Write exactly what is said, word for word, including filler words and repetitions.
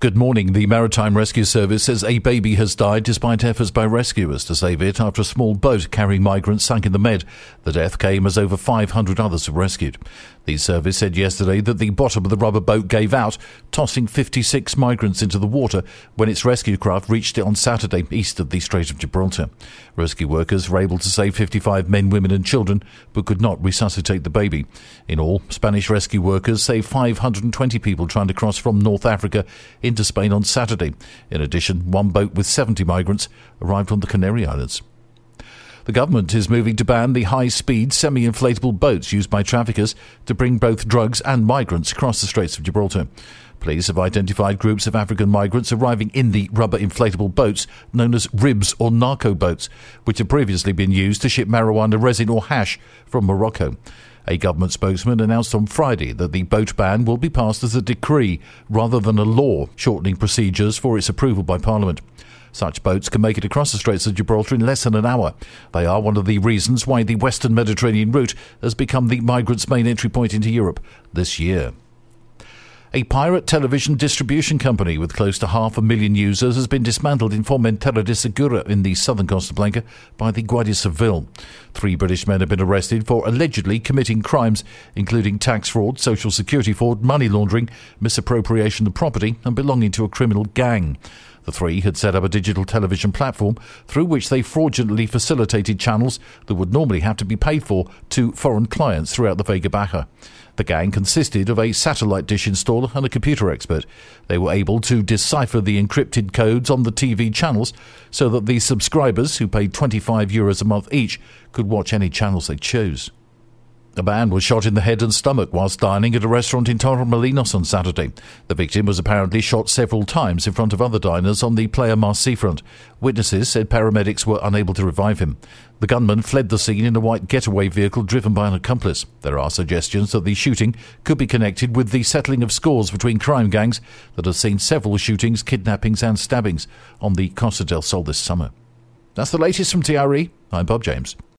Good morning. The Maritime Rescue Service says a baby has died despite efforts by rescuers to save it after a small boat carrying migrants sank in the Med. The death came as over five hundred others were rescued. The service said yesterday that the bottom of the rubber boat gave out, tossing fifty-six migrants into the water when its rescue craft reached it on Saturday east of the Strait of Gibraltar. Rescue workers were able to save fifty-five men, women and children, but could not resuscitate the baby. In all, Spanish rescue workers saved five hundred twenty people trying to cross from North Africa into Spain on Saturday. In addition, one boat with seventy migrants arrived on the Canary Islands. The government is moving to ban the high-speed semi-inflatable boats used by traffickers to bring both drugs and migrants across the Straits of Gibraltar. Police have identified groups of African migrants arriving in the rubber inflatable boats known as ribs or narco boats, which have previously been used to ship marijuana resin or hash from Morocco. A government spokesman announced on Friday that the boat ban will be passed as a decree rather than a law, shortening procedures for its approval by Parliament. Such boats can make it across the Straits of Gibraltar in less than an hour. They are one of the reasons why the Western Mediterranean route has become the migrants' main entry point into Europe this year. A pirate television distribution company with close to half a million users has been dismantled in Formentera de Segura in the southern Costa Blanca by the Guardia Civil. Three British men have been arrested for allegedly committing crimes, including tax fraud, social security fraud, money laundering, misappropriation of property and belonging to a criminal gang. The three had set up a digital television platform through which they fraudulently facilitated channels that would normally have to be paid for to foreign clients throughout the Vega Baja. The gang consisted of a satellite dish installer and a computer expert. They were able to decipher the encrypted codes on the T V channels so that the subscribers, who paid twenty-five euros a month each, could watch any channels they chose. A man was shot in the head and stomach whilst dining at a restaurant in Torremolinos on Saturday. The victim was apparently shot several times in front of other diners on the Playa Mar seafront. Witnesses said paramedics were unable to revive him. The gunman fled the scene in a white getaway vehicle driven by an accomplice. There are suggestions that the shooting could be connected with the settling of scores between crime gangs that have seen several shootings, kidnappings and stabbings on the Costa del Sol this summer. That's the latest from T R E. I'm Bob James.